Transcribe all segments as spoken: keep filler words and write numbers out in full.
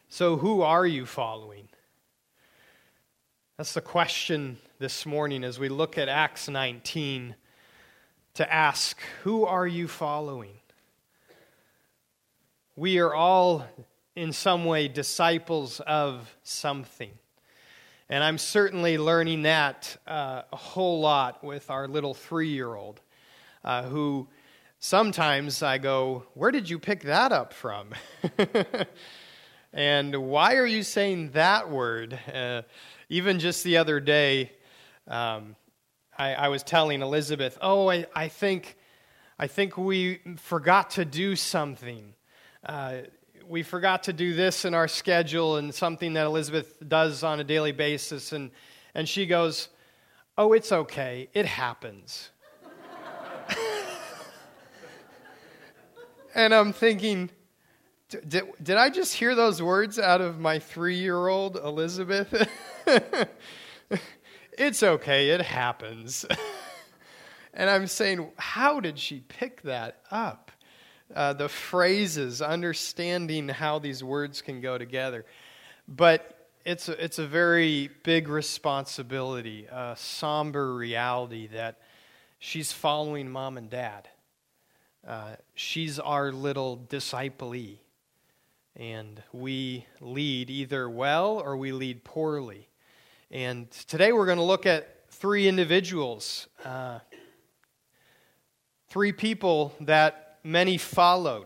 So who are you following? That's the question this morning as we look at Acts nineteen, to ask, who are you following? We are all in some way disciples of something. And I'm certainly learning that uh, a whole lot with our little three-year-old, uh, who sometimes I go, where did you pick that up from? And why are you saying that word? Uh, even just the other day, um, I, I was telling Elizabeth, oh, I, I think I think we forgot to do something. Uh, we forgot to do this in our schedule, and something that Elizabeth does on a daily basis. And, and she goes, oh, it's okay. It happens. And I'm thinking, did, did I just hear those words out of my three-year-old Elizabeth? It's okay. It happens. And I'm saying, how did she pick that up? Uh, the phrases, understanding how these words can go together. But it's a, it's a very big responsibility, a somber reality that she's following mom and dad. Uh, she's our little disciple-y. And we lead either well or we lead poorly. And today we're going to look at three individuals, uh, three people that many followed.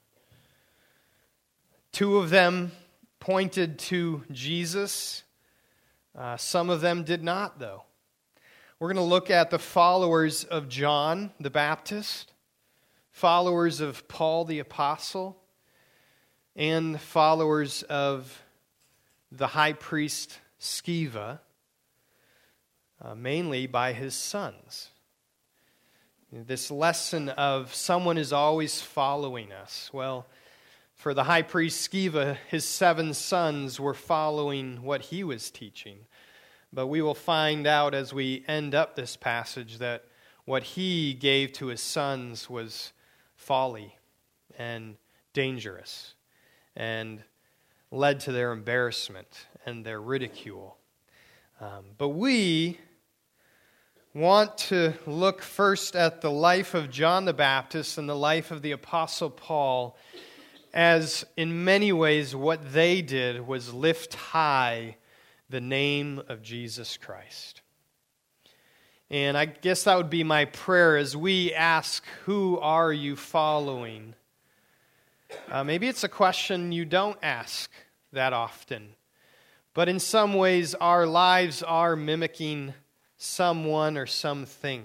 Two of them pointed to Jesus. Uh, some of them did not, though. We're going to look at the followers of John the Baptist, followers of Paul the Apostle, and followers of the high priest Sceva, uh, mainly by his sons. This lesson of someone is always following us. Well, for the high priest Sceva, his seven sons were following what he was teaching. But we will find out as we end up this passage that what he gave to his sons was folly and dangerous and led to their embarrassment and their ridicule. Um, but we want to look first at the life of John the Baptist and the life of the Apostle Paul, as in many ways what they did was lift high the name of Jesus Christ. And I guess that would be my prayer as we ask, who are you following? Uh, maybe it's a question you don't ask that often. But in some ways, our lives are mimicking someone or something.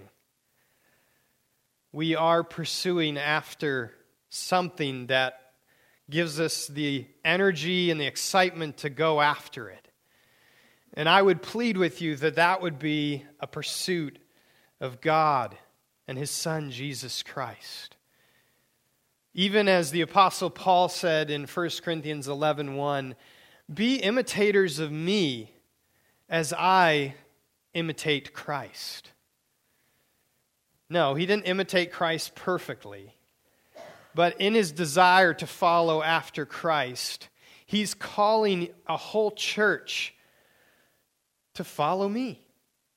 We are pursuing after something that gives us the energy and the excitement to go after it. And I would plead with you that that would be a pursuit of God and His Son, Jesus Christ. Even as the Apostle Paul said in First Corinthians eleven one, be imitators of me as I imitate Christ. No, he didn't imitate Christ perfectly. But in his desire to follow after Christ, he's calling a whole church to follow me.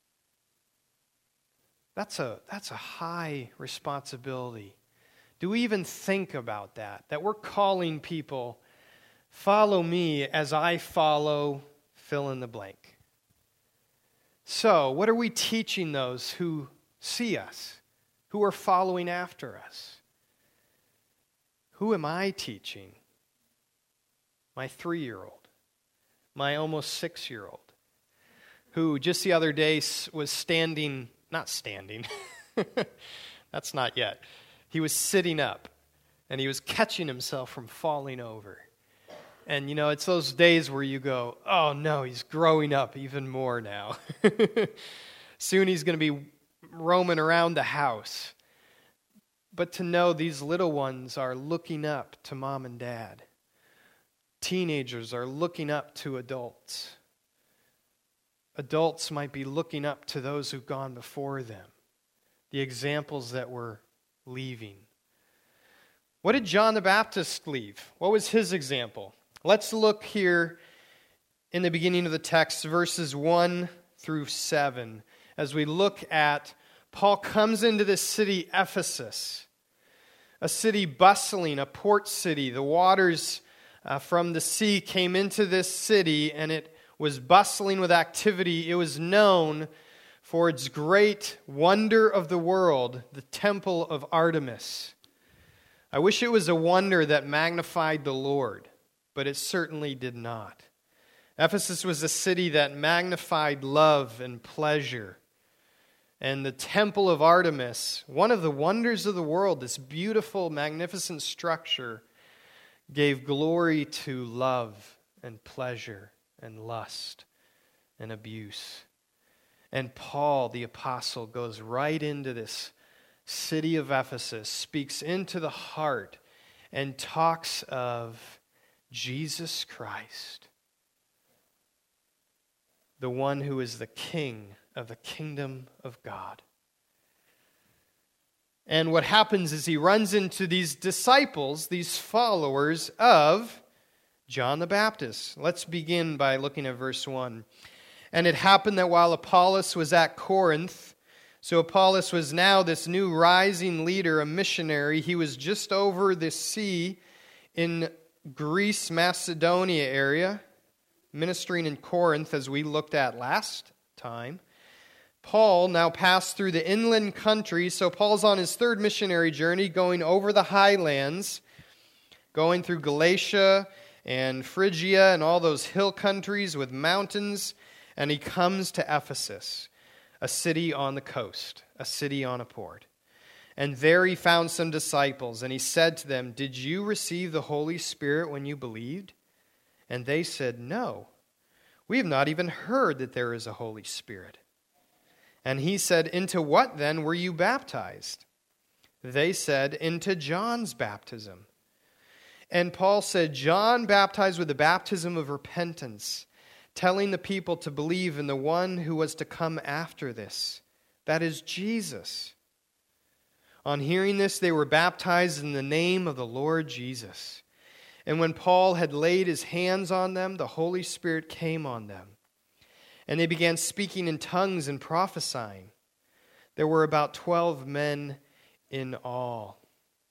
That's a, that's a high responsibility. Do we even think about that? That we're calling people, follow me as I follow fill in the blank. So, what are we teaching those who see us, who are following after us? Who am I teaching? My three-year-old, my almost six-year-old, who just the other day was standing, not standing, that's not yet. He was sitting up, and he was catching himself from falling over. And, you know, it's those days where you go, oh, no, he's growing up even more now. Soon he's going to be roaming around the house. But to know these little ones are looking up to mom and dad. Teenagers are looking up to adults. Adults might be looking up to those who've gone before them. The examples that we're leaving. What did John the Baptist leave? What was his example? Let's look here in the beginning of the text, verses one through seven, as we look at Paul comes into this city, Ephesus, a city bustling, a port city. The waters uh, from the sea came into this city, and it was bustling with activity. It was known for its great wonder of the world, the temple of Artemis. I wish it was a wonder that magnified the Lord, but it certainly did not. Ephesus was a city that magnified love and pleasure. And the temple of Artemis, one of the wonders of the world, this beautiful, magnificent structure, gave glory to love and pleasure and lust and abuse. And Paul, the apostle, goes right into this city of Ephesus, speaks into the heart, and talks of Jesus Christ, the one who is the King of the kingdom of God. And what happens is he runs into these disciples, these followers of John the Baptist. Let's begin by looking at verse one. And it happened that while Apollos was at Corinth, so Apollos was now this new rising leader, a missionary. He was just over the sea in Greece, Macedonia area, ministering in Corinth, as we looked at last time. Paul now passed through the inland country, so Paul's on his third missionary journey, going over the highlands, going through Galatia and Phrygia and all those hill countries with mountains, and he comes to Ephesus, a city on the coast, a city on a port. And there he found some disciples, and he said to them, "Did you receive the Holy Spirit when you believed?" And they said, "No, we have not even heard that there is a Holy Spirit." And he said, "Into what then were you baptized?" They said, "Into John's baptism." And Paul said, "John baptized with the baptism of repentance, telling the people to believe in the one who was to come after this, that is Jesus." On hearing this, they were baptized in the name of the Lord Jesus. And when Paul had laid his hands on them, the Holy Spirit came on them. And they began speaking in tongues and prophesying. There were about twelve men in all.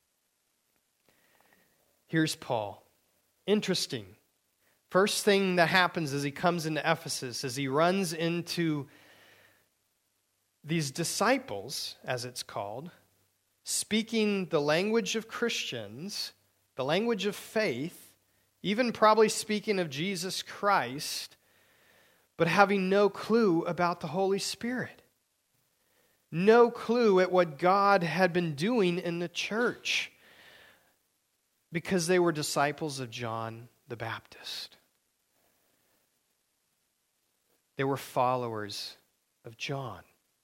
Here's Paul. Interesting. First thing that happens as he comes into Ephesus, as he runs into these disciples, as it's called, speaking the language of Christians, the language of faith, even probably speaking of Jesus Christ, but having no clue about the Holy Spirit. No clue at what God had been doing in the church, because they were disciples of John the Baptist. They were followers of John.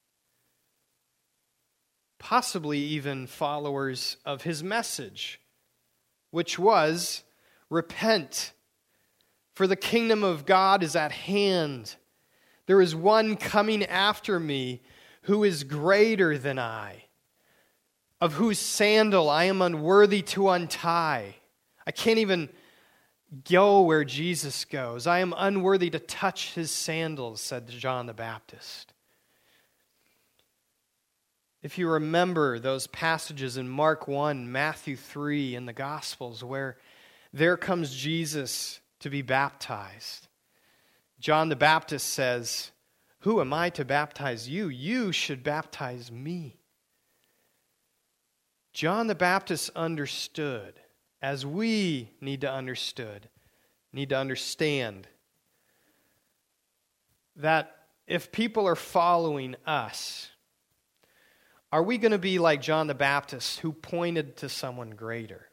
Possibly even followers of his message, which was, repent, for the kingdom of God is at hand. There is one coming after me who is greater than I, of whose sandal I am unworthy to untie. I can't even go where Jesus goes. I am unworthy to touch his sandals, said John the Baptist. If you remember those passages in Mark one, Matthew three, in the Gospels, where there comes Jesus to be baptized, John the Baptist says, "Who am I to baptize you? You should baptize me." John the Baptist understood, as we need to understood, need to understand, that if people are following us, are we going to be like John the Baptist who pointed to someone greater?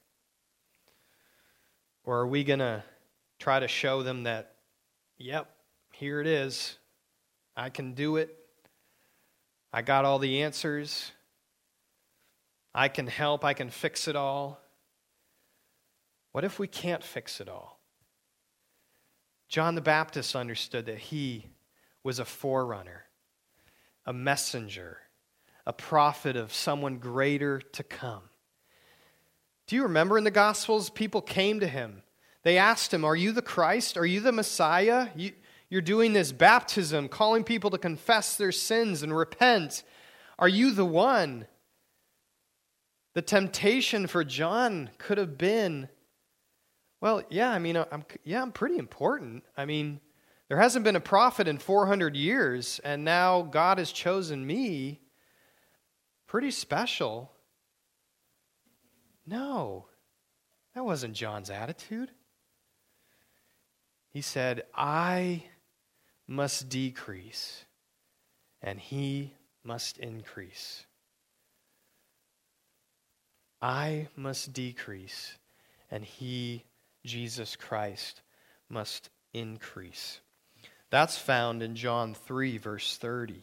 Or are we going to try to show them that, yep, here it is. I can do it. I got all the answers. I can help. I can fix it all. What if we can't fix it all? John the Baptist understood that he was a forerunner, a messenger, a prophet of someone greater to come. Do you remember in the Gospels, people came to him. They asked him, "Are you the Christ? Are you the Messiah? You, you're doing this baptism, calling people to confess their sins and repent. Are you the one?" The temptation for John could have been, well, yeah, I mean, I'm, yeah, I'm pretty important. I mean, there hasn't been a prophet in four hundred years, and now God has chosen me. Pretty special. No, that wasn't John's attitude. He said, "I must decrease, and he must increase." I must decrease, and he, Jesus Christ, must increase. That's found in John three, verse thirty.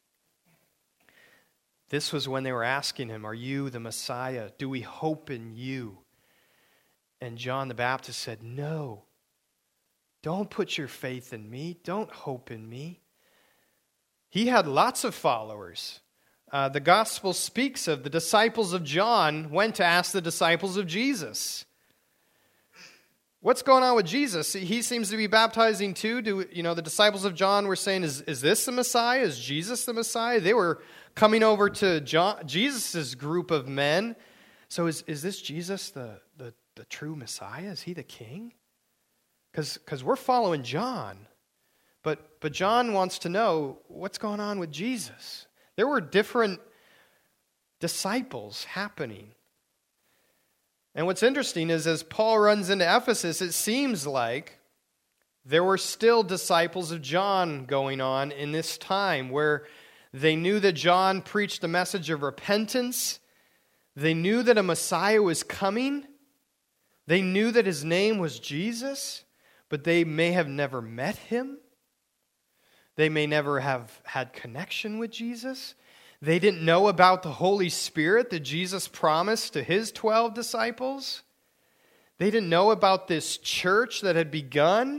This was when they were asking him, "Are you the Messiah? Do we hope in you?" And John the Baptist said, "No, don't put your faith in me. Don't hope in me." He had lots of followers. Uh, the gospel speaks of the disciples of John went to ask the disciples of Jesus, "What's going on with Jesus? He seems to be baptizing too." Do you know the disciples of John were saying, "Is is this the Messiah? Is Jesus the Messiah?" They were coming over to John, Jesus' group of men. So is is this Jesus the the, the true Messiah? Is he the King? Because because we're following John, but but John wants to know what's going on with Jesus. There were different disciples happening. And what's interesting is as Paul runs into Ephesus, it seems like there were still disciples of John going on in this time where they knew that John preached a message of repentance. They knew that a Messiah was coming. They knew that his name was Jesus, but they may have never met him. They may never have had connection with Jesus. They didn't know about the Holy Spirit that Jesus promised to his twelve disciples. They didn't know about this church that had begun.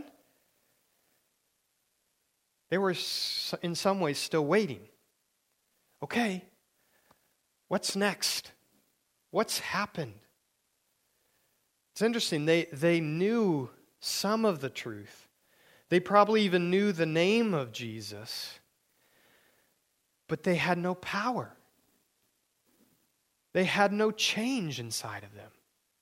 They were in some ways still waiting. Okay, what's next? What's happened? It's interesting. They, they knew some of the truth. They probably even knew the name of Jesus, but they had no power. They had no change inside of them.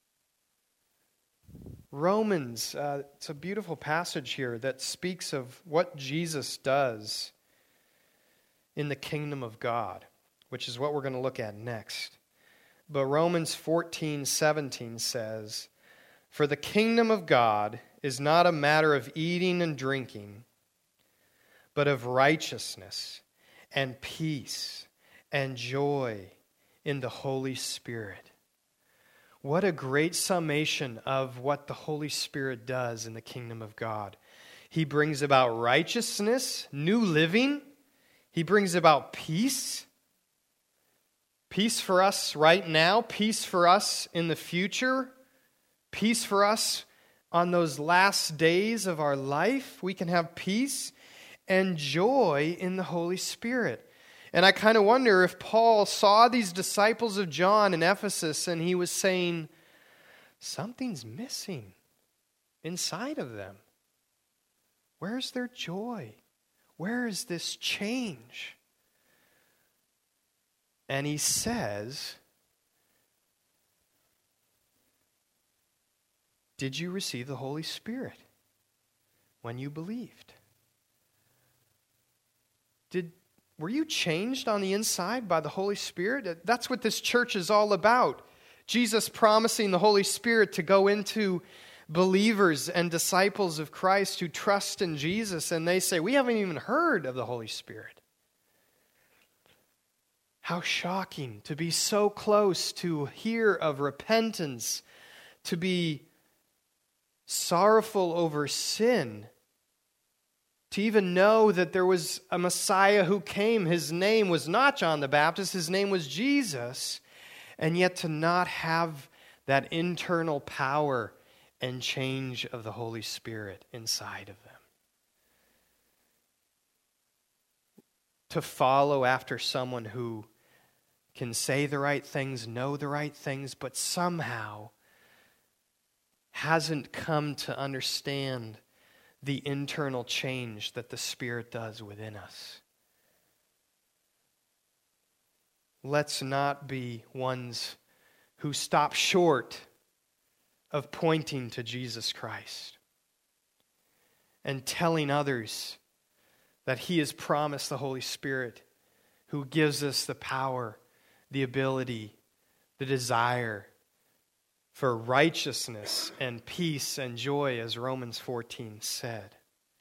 Romans, uh, it's a beautiful passage here that speaks of what Jesus does in the kingdom of God, which is what we're going to look at next. But Romans fourteen seventeen says, "For the kingdom of God is not a matter of eating and drinking, but of righteousness and peace and joy in the Holy Spirit." What a great summation of what the Holy Spirit does in the kingdom of God. He brings about righteousness, new living. He brings about peace. Peace for us right now, peace for us in the future, peace for us on those last days of our life. We can have peace and joy in the Holy Spirit. And I kind of wonder if Paul saw these disciples of John in Ephesus and he was saying, something's missing inside of them. Where's their joy? Where is this change? And he says, did you receive the Holy Spirit when you believed? Did Were you changed on the inside by the Holy Spirit? That's what this church is all about. Jesus promising the Holy Spirit to go into believers and disciples of Christ who trust in Jesus, and they say, we haven't even heard of the Holy Spirit. How shocking to be so close to hear of repentance, to be sorrowful over sin, to even know that there was a Messiah who came. His name was not John the Baptist, his name was Jesus, and yet to not have that internal power and change of the Holy Spirit inside of them. To follow after someone who can say the right things, know the right things, but somehow hasn't come to understand the internal change that the Spirit does within us. Let's not be ones who stop short of pointing to Jesus Christ and telling others that He has promised the Holy Spirit, who gives us the power, the ability, the desire for righteousness and peace and joy, as Romans fourteen said.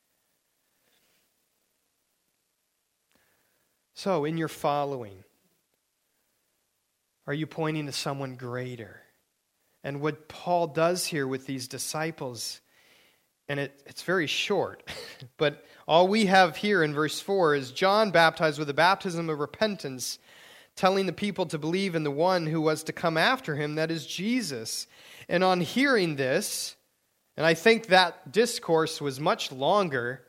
So, in your following, are you pointing to someone greater? And what Paul does here with these disciples, and it, it's very short, but all we have here in verse four is John baptized with the baptism of repentance, telling the people to believe in the one who was to come after him, that is Jesus. And on hearing this, and I think that discourse was much longer,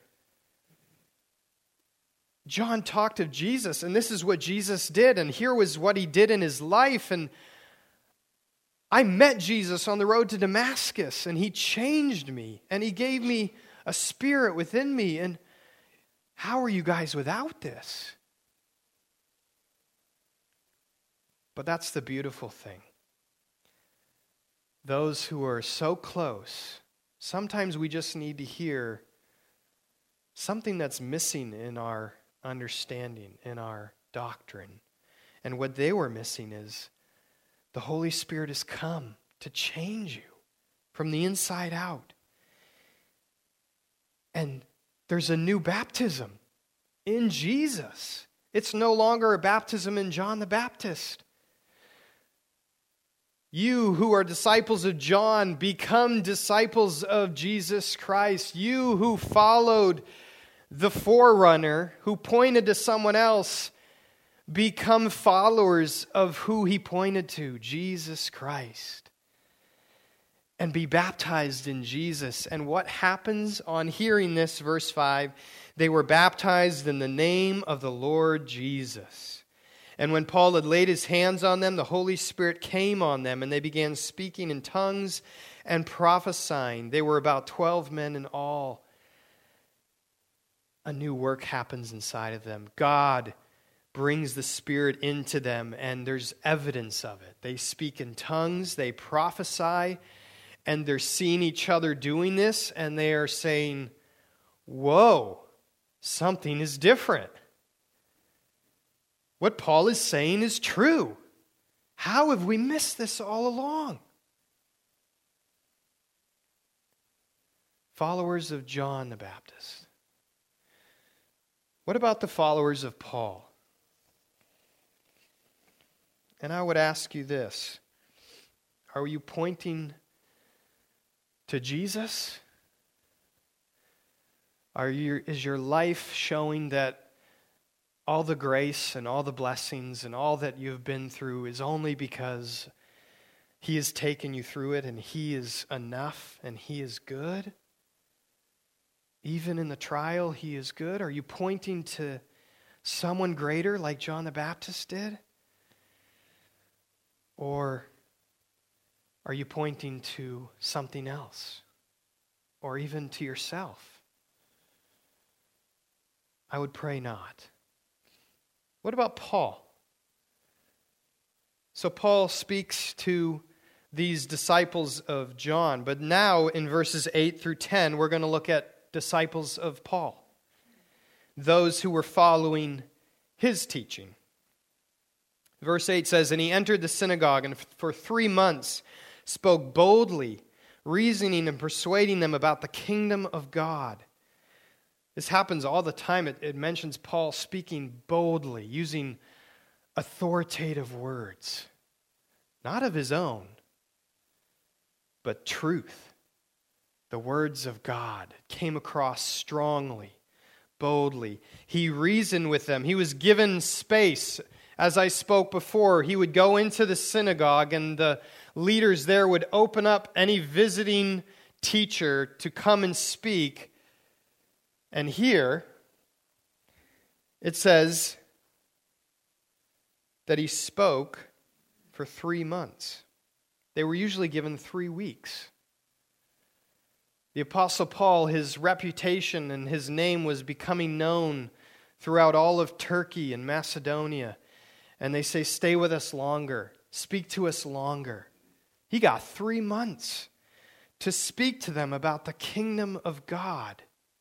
John talked of Jesus, and this is what Jesus did, and here was what He did in His life. And I met Jesus on the road to Damascus, and He changed me, and He gave me a spirit within me. And how are you guys without this? But that's the beautiful thing. Those who are so close, sometimes we just need to hear something that's missing in our understanding, in our doctrine. And what they were missing is the Holy Spirit has come to change you from the inside out. And there's a new baptism in Jesus. It's no longer a baptism in John the Baptist. You who are disciples of John become disciples of Jesus Christ. You who followed the forerunner, who pointed to someone else, become followers of who he pointed to, Jesus Christ. And be baptized in Jesus. And what happens on hearing this, verse five, they were baptized in the name of the Lord Jesus. And when Paul had laid his hands on them, the Holy Spirit came on them, and they began speaking in tongues and prophesying. They were about twelve men in all. A new work happens inside of them. God brings the Spirit into them, and there's evidence of it. They speak in tongues, they prophesy, and they're seeing each other doing this, and they are saying, whoa, something is different. What Paul is saying is true. How have we missed this all along? Followers of John the Baptist. What about the followers of Paul? And I would ask you this. Are you pointing to Jesus? Are you, is your life showing that all the grace and all the blessings and all that you've been through is only because He has taken you through it and He is enough and He is good? Even in the trial, He is good? Are you pointing to someone greater like John the Baptist did? Or are you pointing to something else? Or even to yourself? I would pray not. What about Paul? So Paul speaks to these disciples of John, but now in verses eight through ten, we're going to look at disciples of Paul, those who were following his teaching. Verse eight says, "And he entered the synagogue, and for three months spoke boldly, reasoning and persuading them about the kingdom of God." This happens all the time. It, it mentions Paul speaking boldly, using authoritative words, not of his own, but truth. The words of God came across strongly, boldly. He reasoned with them. He was given space. As I spoke before, he would go into the synagogue, and the leaders there would open up any visiting teacher to come and speak. And here, it says that he spoke for three months. They were usually given three weeks. The Apostle Paul, his reputation and his name was becoming known throughout all of Turkey and Macedonia. And they say, stay with us longer. Speak to us longer. He got three months to speak to them about the kingdom of God.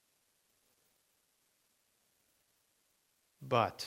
But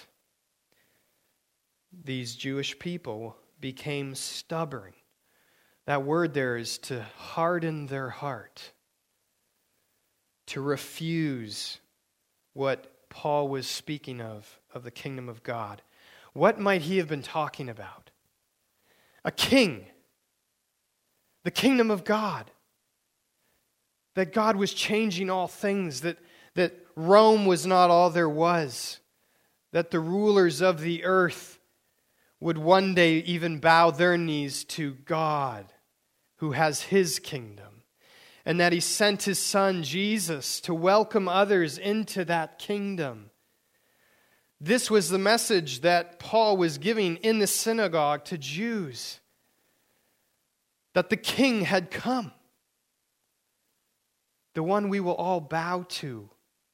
these Jewish people became stubborn. That word there is to harden their heart, to refuse what Paul was speaking of, of the kingdom of God. What might he have been talking about? A king. The kingdom of God. That God was changing all things, that, that Rome was not all there was, that the rulers of the earth would one day even bow their knees to God, who has his kingdom, and that he sent his son Jesus to welcome others into that kingdom. This was the message that Paul was giving in the synagogue to Jews, that the king had come, the one we will all bow to,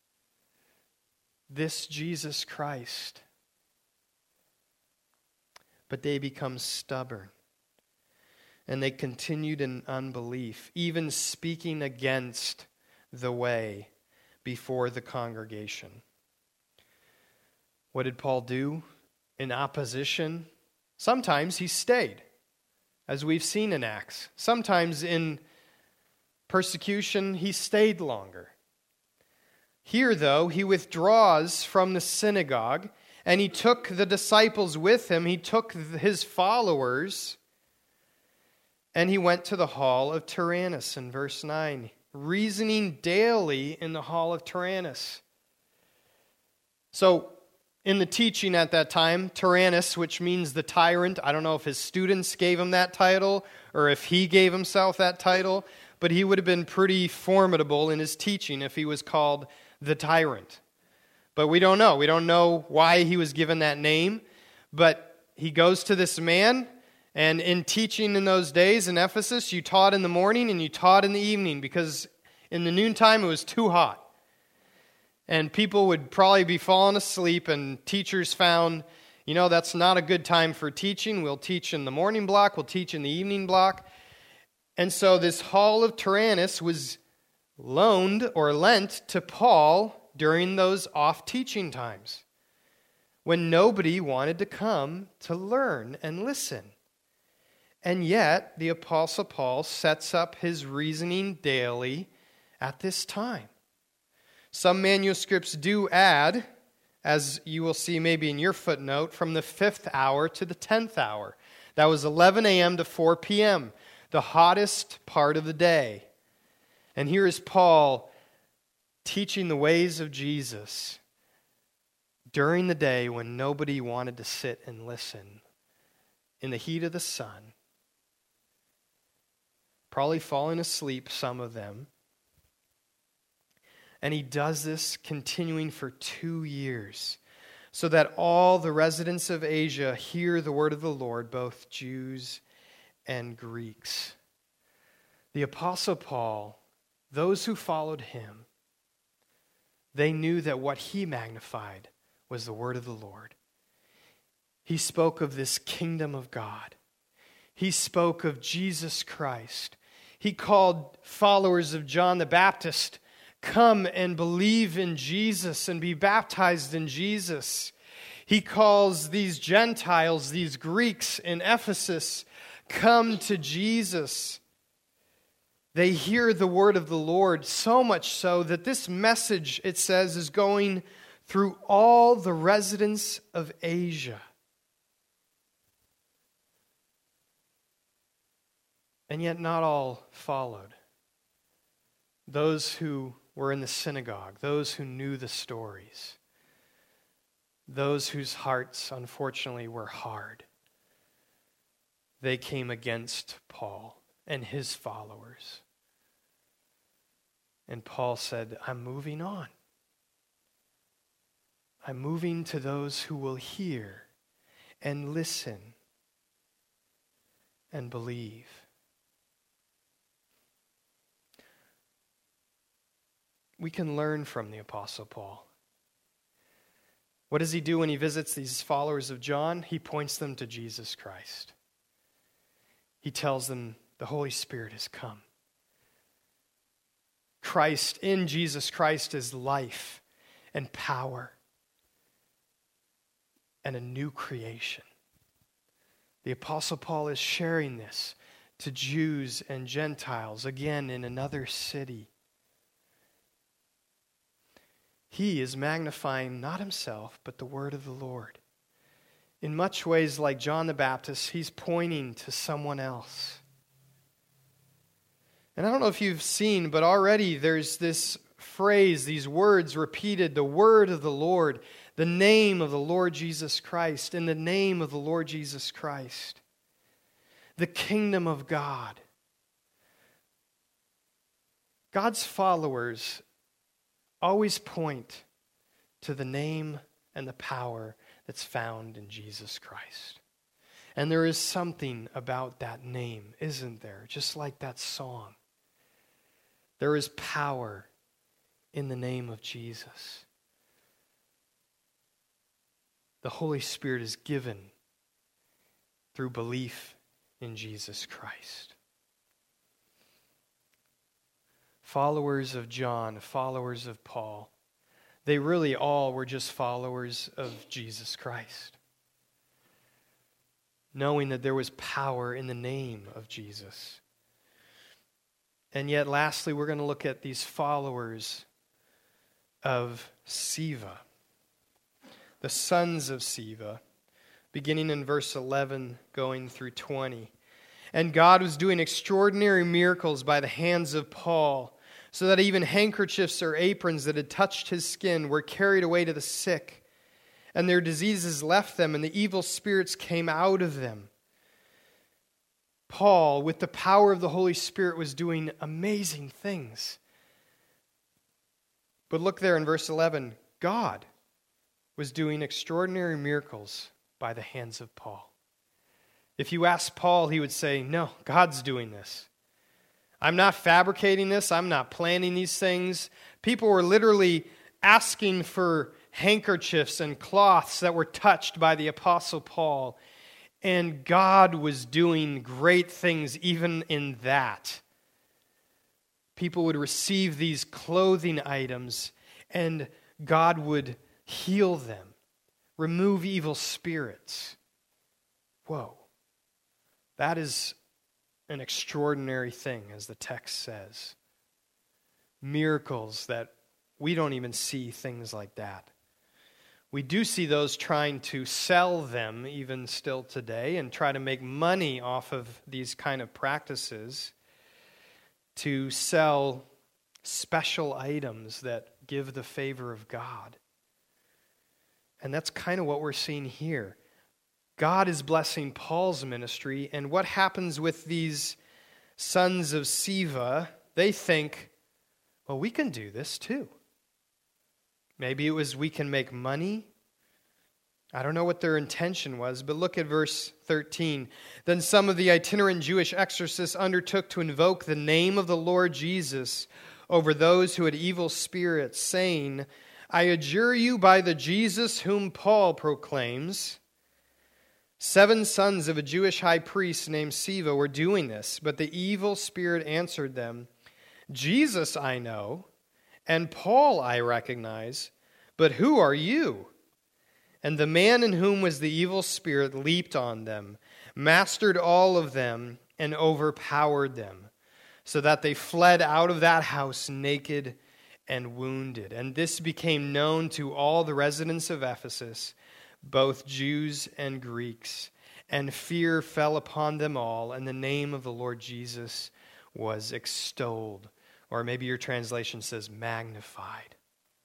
this Jesus Christ. But they become stubborn, and they continued in unbelief, even speaking against the way before the congregation. What did Paul do in opposition? Sometimes he stayed, as we've seen in Acts. Sometimes in persecution, he stayed longer. Here, though, he withdraws from the synagogue, and he took the disciples with him. He took his followers, and he went to the hall of Tyrannus in verse nine, reasoning daily in the hall of Tyrannus. So, in the teaching at that time, Tyrannus, which means the tyrant, I don't know if his students gave him that title or if he gave himself that title, but he would have been pretty formidable in his teaching if he was called the tyrant. But we don't know. We don't know why he was given that name, but he goes to this man. And in teaching in those days in Ephesus, you taught in the morning and you taught in the evening because in the noontime it was too hot. And people would probably be falling asleep, and teachers found, you know, that's not a good time for teaching. We'll teach in the morning block, we'll teach in the evening block. And so this hall of Tyrannus was loaned or lent to Paul during those off-teaching times when nobody wanted to come to learn and listen. And yet, the Apostle Paul sets up his reasoning daily at this time. Some manuscripts do add, as you will see maybe in your footnote, from the fifth hour to the tenth hour. That was eleven a.m. to four p.m., the hottest part of the day. And here is Paul teaching the ways of Jesus during the day when nobody wanted to sit and listen, in the heat of the sun. Probably falling asleep, some of them. And he does this continuing for two years, so that all the residents of Asia hear the word of the Lord, both Jews and Greeks. The Apostle Paul, those who followed him, they knew that what he magnified was the word of the Lord. He spoke of this kingdom of God. He spoke of Jesus Christ. He called followers of John the Baptist, come and believe in Jesus and be baptized in Jesus. He calls these Gentiles, these Greeks in Ephesus, come to Jesus. They hear the word of the Lord, so much so that this message, it says, is going through all the residents of Asia. And yet not all followed. Those who were in the synagogue, those who knew the stories, those whose hearts, unfortunately, were hard, they came against Paul and his followers. And Paul said, I'm moving on. I'm moving to those who will hear and listen and believe. we can learn from the Apostle Paul. What does he do when he visits these followers of John? He points them to Jesus Christ. He tells them the Holy Spirit has come. Christ, in Jesus Christ, is life and power and a new creation. The Apostle Paul is sharing this to Jews and Gentiles, again in another city. He is magnifying not himself, but the word of the Lord. In much ways, like John the Baptist, he's pointing to someone else. And I don't know if you've seen, but already there's this phrase, these words repeated, the word of the Lord, the name of the Lord Jesus Christ, in the name of the Lord Jesus Christ, the kingdom of God. God's followers always point to the name and the power that's found in Jesus Christ. And there is something about that name, isn't there? Just like that song. There is power in the name of Jesus. The Holy Spirit is given through belief in Jesus Christ. Followers of John, followers of Paul, they really all were just followers of Jesus Christ, knowing that there was power in the name of Jesus. And yet, lastly, we're going to look at these followers of Sceva, the sons of Sceva, beginning in verse eleven, going through twenty. And God was doing extraordinary miracles by the hands of Paul, so that even handkerchiefs or aprons that had touched his skin were carried away to the sick, and their diseases left them, and the evil spirits came out of them. Paul, with the power of the Holy Spirit, was doing amazing things. But look there in verse eleven. God was doing extraordinary miracles by the hands of Paul. If you ask Paul, he would say, no, God's doing this. I'm not fabricating this. I'm not planning these things. People were literally asking for handkerchiefs and cloths that were touched by the Apostle Paul. And God was doing great things even in that. People would receive these clothing items and God would heal them, remove evil spirits. Whoa. That is an extraordinary thing, as the text says. Miracles that we don't even see things like that. We do see those trying to sell them even still today and try to make money off of these kind of practices to sell special items that give the favor of God. And that's kind of what we're seeing here. God is blessing Paul's ministry, and what happens with these sons of Sceva? They think, well, we can do this too. Maybe it was we can make money. I don't know what their intention was, but look at verse thirteen. Then some of the itinerant Jewish exorcists undertook to invoke the name of the Lord Jesus over those who had evil spirits, saying, I adjure you by the Jesus whom Paul proclaims. Seven sons of a Jewish high priest named Sceva were doing this, but the evil spirit answered them, Jesus I know, and Paul I recognize, but who are you? And the man in whom was the evil spirit leaped on them, mastered all of them, and overpowered them, so that they fled out of that house naked and wounded. And this became known to all the residents of Ephesus, both Jews and Greeks, and fear fell upon them all, and the name of the Lord Jesus was extolled. Or maybe your translation says magnified.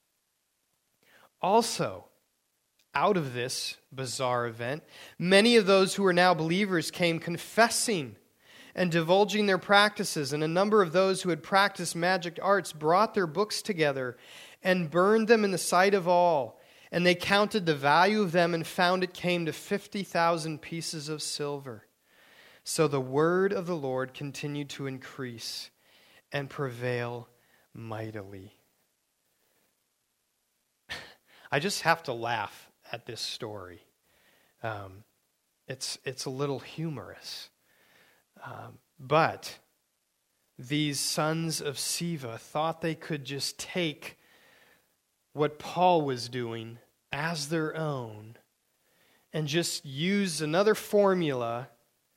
Also, out of this bizarre event, many of those who were now believers came confessing and divulging their practices, and a number of those who had practiced magic arts brought their books together and burned them in the sight of all. And they counted the value of them and found it came to fifty thousand pieces of silver. So the word of the Lord continued to increase and prevail mightily. I just have to laugh at this story. Um, it's, it's a little humorous. Um, but these sons of Sceva thought they could just take what Paul was doing as their own and just use another formula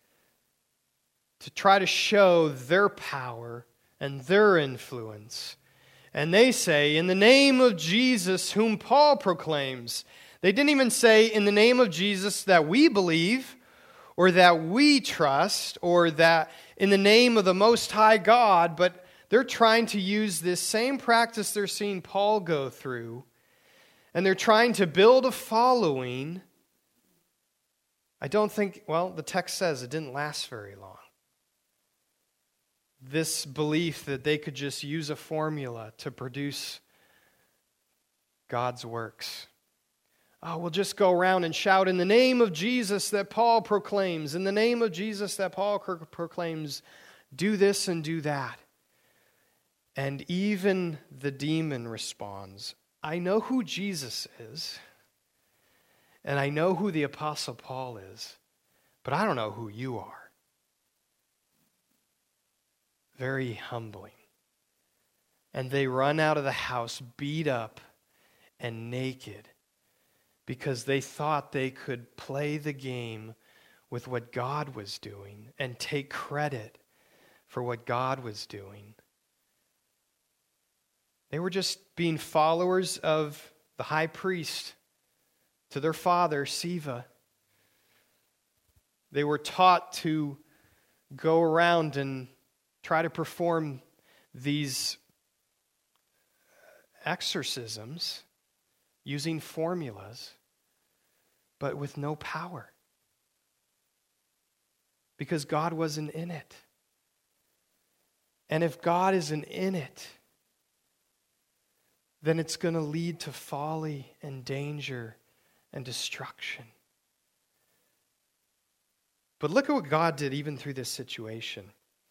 to try to show their power and their influence. And they say, in the name of Jesus whom Paul proclaims. They didn't even say, in the name of Jesus that we believe, or that we trust, or that in the name of the Most High God, but they're trying to use this same practice they're seeing Paul go through, and they're trying to build a following. I don't think, well, the text says it didn't last very long. This belief that they could just use a formula to produce God's works. Oh, we'll just go around and shout in the name of Jesus that Paul proclaims, in the name of Jesus that Paul proclaims, do this and do that. And even the demon responds, I know who Jesus is, and I know who the Apostle Paul is, but I don't know who you are. Very humbling. And they run out of the house beat up and naked because they thought they could play the game with what God was doing and take credit for what God was doing. They were just being followers of the high priest to their father, Sceva. They were taught to go around and try to perform these exorcisms using formulas, but with no power. Because God wasn't in it. And if God isn't in it, then it's going to lead to folly and danger and destruction. But look at what God did even through this situation.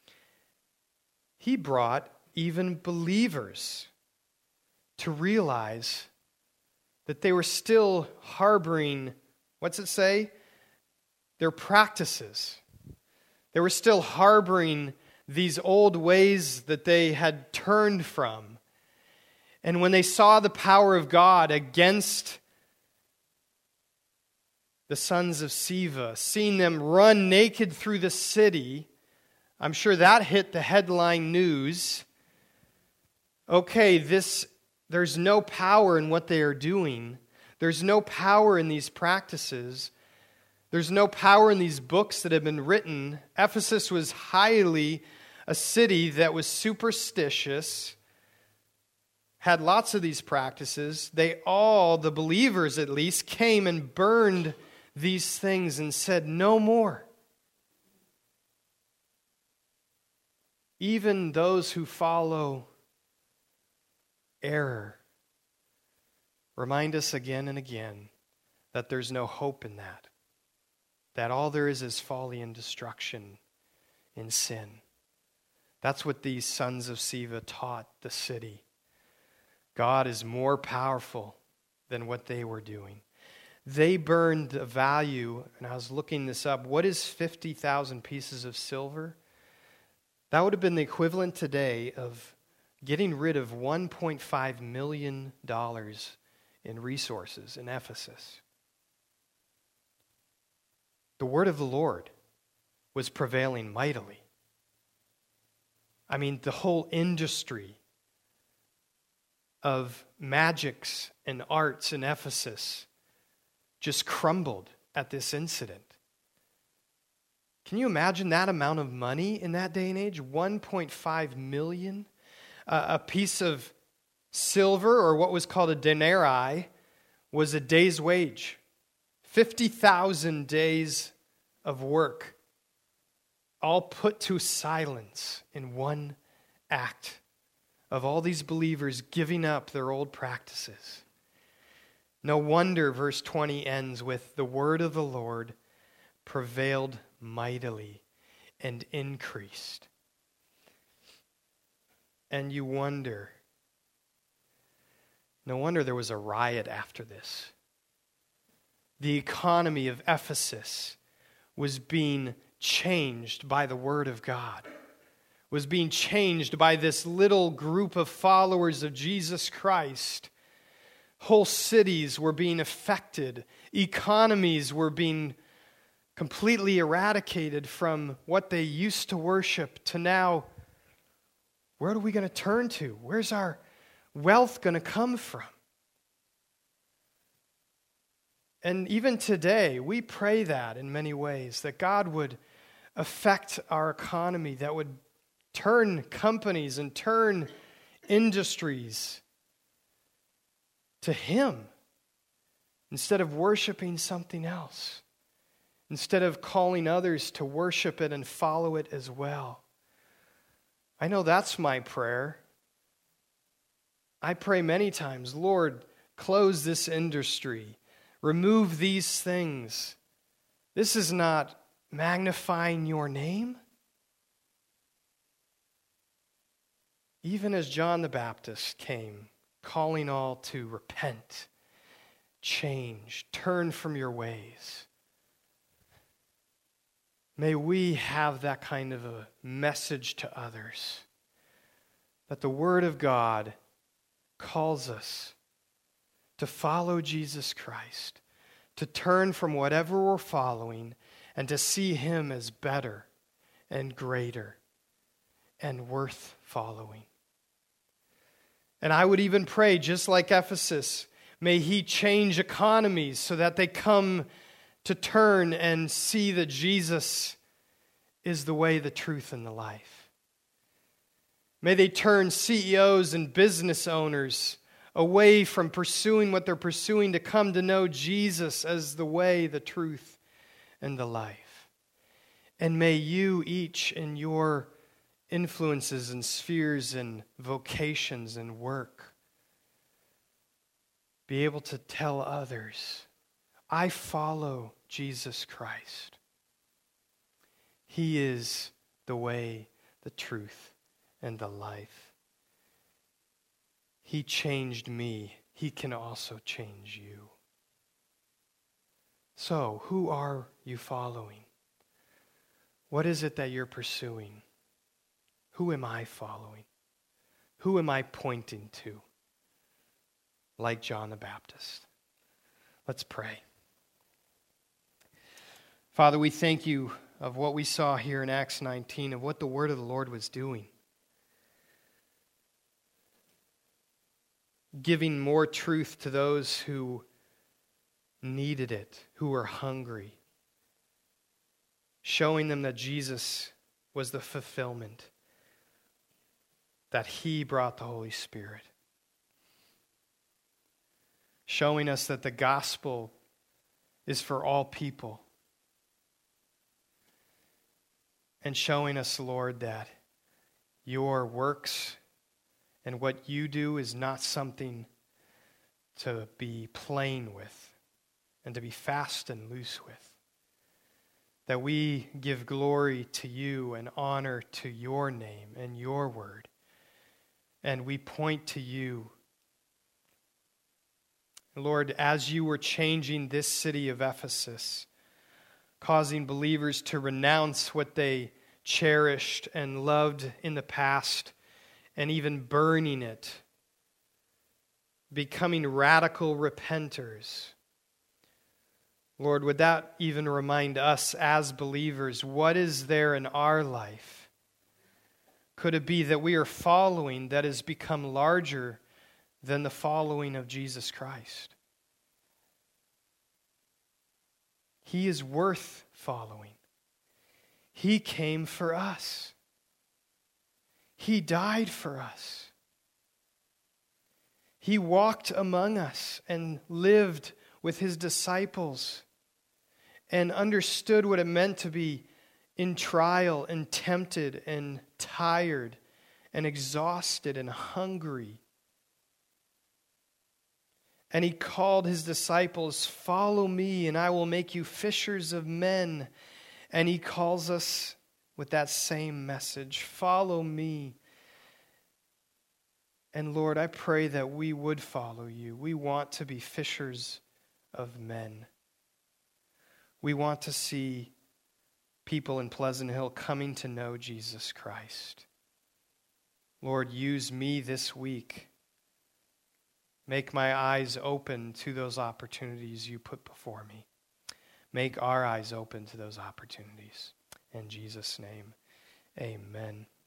He brought even believers to realize that they were still harboring, what's it say? Their practices. They were still harboring these old ways that they had turned from. And when they saw the power of God against the sons of Sceva, seeing them run naked through the city, I'm sure that hit the headline news. Okay, this there's no power in what they are doing. There's no power in these practices. There's no power in these books that have been written. Ephesus was highly a city that was superstitious, had lots of these practices. They all, the believers at least, came and burned these things and said, no more. Even those who follow error remind us again and again that there's no hope in that. That all there is is folly and destruction in sin. That's what these sons of Sceva taught the city. God is more powerful than what they were doing. They burned the value, and I was looking this up. What is fifty thousand pieces of silver? That would have been the equivalent today of getting rid of one point five million dollars in resources in Ephesus. The word of the Lord was prevailing mightily. I mean, the whole industry of magics and arts in Ephesus just crumbled at this incident. Can you imagine that amount of money in that day and age? one point five million. Uh, a piece of silver, or what was called a denarii, was a day's wage. fifty thousand days of work, all put to silence in one act of all these believers giving up their old practices. No wonder verse twenty ends with, the word of the Lord prevailed mightily and increased. And you wonder, No wonder there was a riot after this. The economy of Ephesus was being changed by the Word of God, was being changed by this little group of followers of Jesus Christ. Whole cities were being affected. Economies were being completely eradicated from what they used to worship to now, where are we going to turn to? Where's our wealth going to come from? And even today, we pray that in many ways, that God would affect our economy, that would turn companies and turn industries to Him instead of worshiping something else, instead of calling others to worship it and follow it as well. I know that's my prayer. I pray many times, Lord, close this industry. Remove these things. This is not magnifying your name. Even as John the Baptist came, calling all to repent, change, turn from your ways. May we have that kind of a message to others, that the Word of God calls us to follow Jesus Christ, to turn from whatever we're following and to see Him as better and greater and worth following. And I would even pray, just like Ephesus, may He change economies so that they come to turn and see that Jesus is the way, the truth, and the life. May they turn C E Os and business owners away from pursuing what they're pursuing to come to know Jesus as the way, the truth, and the life. And may you each in your influences and spheres and vocations and work be able to tell others, I follow Jesus Christ. He is the way, the truth, and the life. He changed me. He can also change you. So, who are you following? What is it that you're pursuing? Who am I following? Who am I pointing to? Like John the Baptist. Let's pray. Father, we thank you of what we saw here in Acts nineteen, of what the word of the Lord was doing. Giving more truth to those who needed it, who were hungry. Showing them that Jesus was the fulfillment, that He brought the Holy Spirit. Showing us that the gospel is for all people. And showing us, Lord, that your works and what you do is not something to be playing with and to be fast and loose with. That we give glory to you and honor to your name and your word. And we point to you. Lord, as you were changing this city of Ephesus, causing believers to renounce what they cherished and loved in the past, and even burning it, becoming radical repenters. Lord, would that even remind us as believers, what is there in our life? Could it be that we are following that has become larger than the following of Jesus Christ? He is worth following. He came for us. He died for us. He walked among us and lived with His disciples and understood what it meant to be in trial and tempted and tired and exhausted and hungry. And He called His disciples, follow me and I will make you fishers of men. And He calls us with that same message, follow me And Lord, I pray that we would follow you. We want to be fishers of men. We want to see people in Pleasant Hill coming to know Jesus Christ. Lord, use me this week. Make my eyes open to those opportunities you put before me. Make our eyes open to those opportunities. In Jesus' name, amen.